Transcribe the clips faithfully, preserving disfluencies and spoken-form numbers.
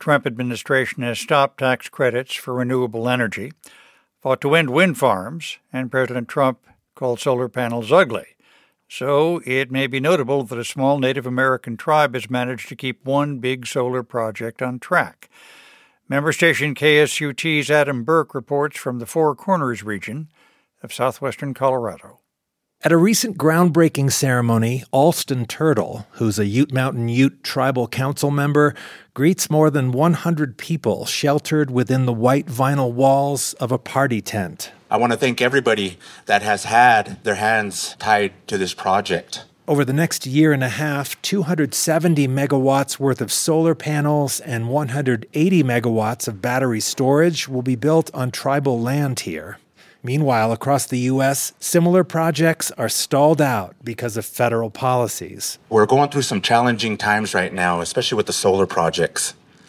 Trump administration has stopped tax credits for renewable energy, fought to end wind farms, and President Trump called solar panels ugly. So it may be notable that a small Native American tribe has managed to keep one big solar project on track. Member station K S U T's Adam Burke reports from the Four Corners region of southwestern Colorado. At a recent groundbreaking ceremony, Alston Turtle, who's a Ute Mountain Ute tribal council member, greets more than one hundred people sheltered within the white vinyl walls of a party tent. I want to thank everybody that has had their hands tied to this project. Over the next year and a half, two hundred seventy megawatts worth of solar panels and one hundred eighty megawatts of battery storage will be built on tribal land here. Meanwhile, across the U S, similar projects are stalled out because of federal policies. We're going through some challenging times right now, especially with the solar projects.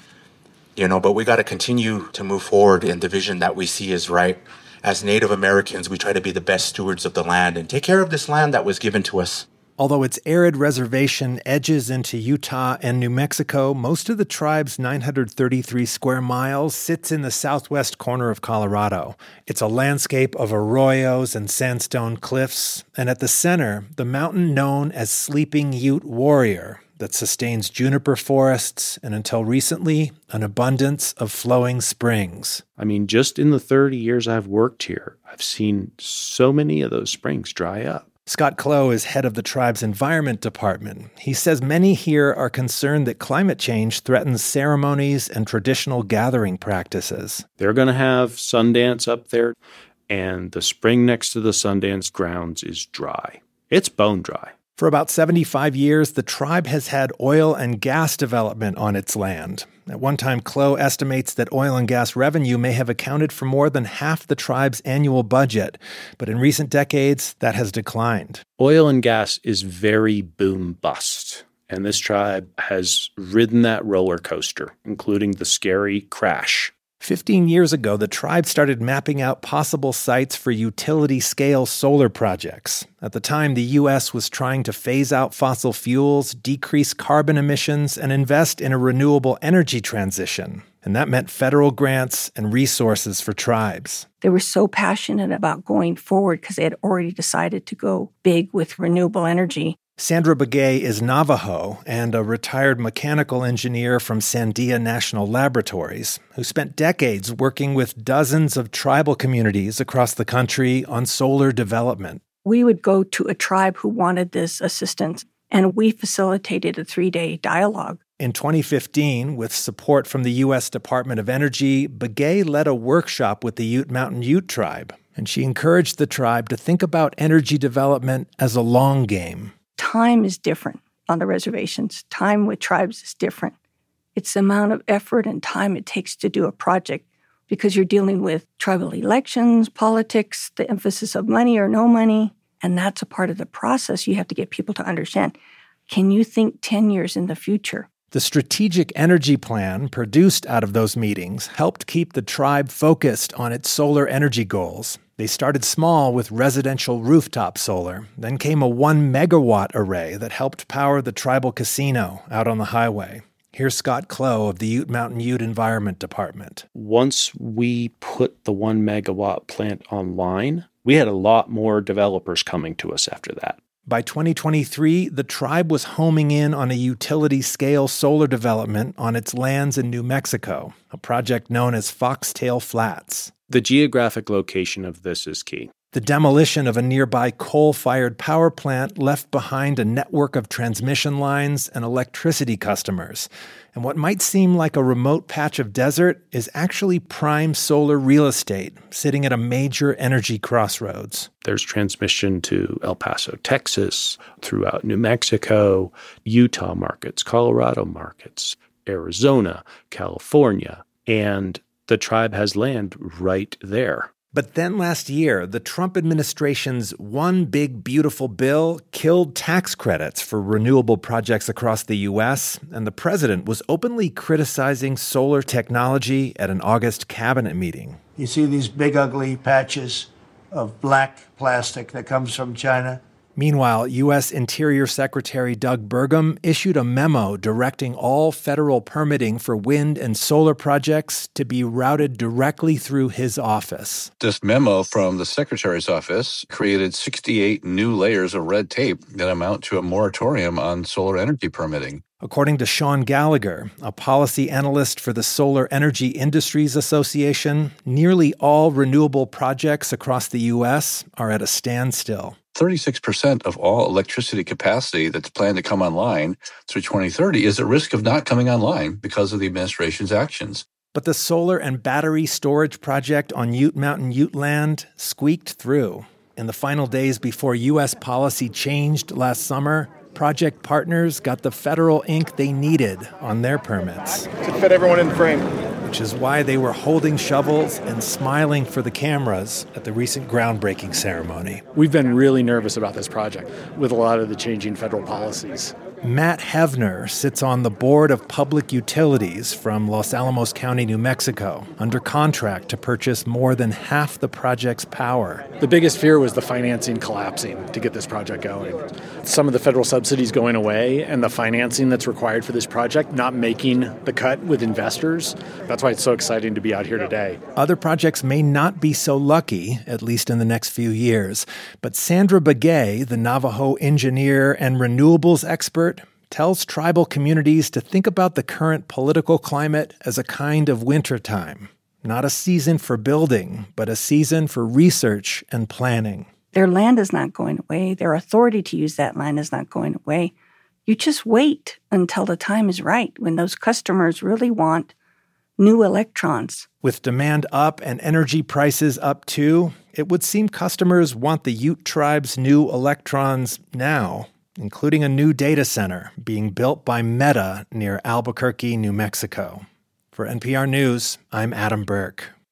You know, but we got to continue to move forward in the vision that we see is right. As Native Americans, we try to be the best stewards of the land and take care of this land that was given to us. Although its arid reservation edges into Utah and New Mexico, most of the tribe's nine hundred thirty-three square miles sits in the southwest corner of Colorado. It's a landscape of arroyos and sandstone cliffs, and at the center, the mountain known as Sleeping Ute Warrior that sustains juniper forests and, until recently, an abundance of flowing springs. I mean, just in the thirty years I've worked here, I've seen so many of those springs dry up. Scott Clough is head of the tribe's environment department. He says many here are concerned that climate change threatens ceremonies and traditional gathering practices. They're going to have Sundance up there, and the spring next to the Sundance grounds is dry. It's bone dry. For about seventy-five years, the tribe has had oil and gas development on its land. At one time, Clough estimates that oil and gas revenue may have accounted for more than half the tribe's annual budget. But in recent decades, that has declined. Oil and gas is very boom-bust. And this tribe has ridden that roller coaster, including the scary crash. Fifteen years ago, the tribe started mapping out possible sites for utility-scale solar projects. At the time, the U S was trying to phase out fossil fuels, decrease carbon emissions, and invest in a renewable energy transition. And that meant federal grants and resources for tribes. They were so passionate about going forward because they had already decided to go big with renewable energy. Sandra Begay is Navajo and a retired mechanical engineer from Sandia National Laboratories who spent decades working with dozens of tribal communities across the country on solar development. We would go to a tribe who wanted this assistance, and we facilitated a three-day dialogue. In twenty fifteen, with support from the U S Department of Energy, Begay led a workshop with the Ute Mountain Ute tribe, and she encouraged the tribe to think about energy development as a long game. Time is different on the reservations. Time with tribes is different. It's the amount of effort and time it takes to do a project because you're dealing with tribal elections, politics, the emphasis of money or no money, and that's a part of the process you have to get people to understand. Can you think ten years in the future? The strategic energy plan produced out of those meetings helped keep the tribe focused on its solar energy goals. They started small with residential rooftop solar. Then came a one megawatt array that helped power the tribal casino out on the highway. Here's Scott Clough of the Ute Mountain Ute Environment Department. Once we put the one megawatt plant online, we had a lot more developers coming to us after that. By twenty twenty-three, the tribe was homing in on a utility-scale solar development on its lands in New Mexico, a project known as Foxtail Flats. The geographic location of this is key. The demolition of a nearby coal-fired power plant left behind a network of transmission lines and electricity customers. And what might seem like a remote patch of desert is actually prime solar real estate, sitting at a major energy crossroads. There's transmission to El Paso, Texas, throughout New Mexico, Utah markets, Colorado markets, Arizona, California, and the tribe has land right there. But then last year, the Trump administration's One Big Beautiful Bill killed tax credits for renewable projects across the U S, and the president was openly criticizing solar technology at an August cabinet meeting. You see these big, ugly patches of black plastic that comes from China? Meanwhile, U S Interior Secretary Doug Burgum issued a memo directing all federal permitting for wind and solar projects to be routed directly through his office. This memo from the Secretary's office created sixty-eight new layers of red tape that amount to a moratorium on solar energy permitting. According to Sean Gallagher, a policy analyst for the Solar Energy Industries Association, nearly all renewable projects across the U S are at a standstill. thirty-six percent of all electricity capacity that's planned to come online through twenty thirty is at risk of not coming online because of the administration's actions. But the solar and battery storage project on Ute Mountain Ute land squeaked through. In the final days before U S policy changed last summer, project partners got the federal ink they needed on their permits. To fit everyone in the frame. Which is why they were holding shovels and smiling for the cameras at the recent groundbreaking ceremony. We've been really nervous about this project with a lot of the changing federal policies. Matt Hevner sits on the board of public utilities from Los Alamos County, New Mexico, under contract to purchase more than half the project's power. The biggest fear was the financing collapsing to get this project going. Some of the federal subsidies going away and the financing that's required for this project not making the cut with investors. That's why it's so exciting to be out here today. Other projects may not be so lucky, at least in the next few years. But Sandra Begay, the Navajo engineer and renewables expert, tells tribal communities to think about the current political climate as a kind of wintertime. Not a season for building, but a season for research and planning. Their land is not going away. Their authority to use that land is not going away. You just wait until the time is right, when those customers really want new electrons. With demand up and energy prices up too, it would seem customers want the Ute tribe's new electrons now, including a new data center being built by Meta near Albuquerque, New Mexico. For N P R News, I'm Adam Burke.